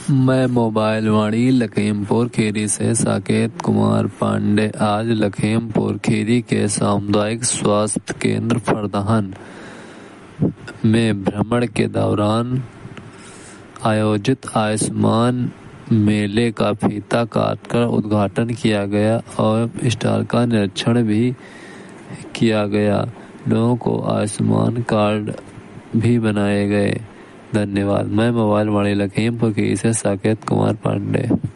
मैं मोबाइल वाणी लखीमपुर खीरी से साकेत कुमार पांडे आज लखीमपुर खीरी के सामुदायिक स्वास्थ्य केंद्र फरदान में भ्रमण के दौरान आयोजित आयुष्मान मेले का फीता काटकर उद्घाटन किया गया और स्टॉल का निरीक्षण भी किया गया। लोगों को आयुष्मान कार्ड भी बनाए गए। धन्यवाद। मैं मोबाइल वाणी लखीमपुर खीरी से साकेत कुमार पांडे।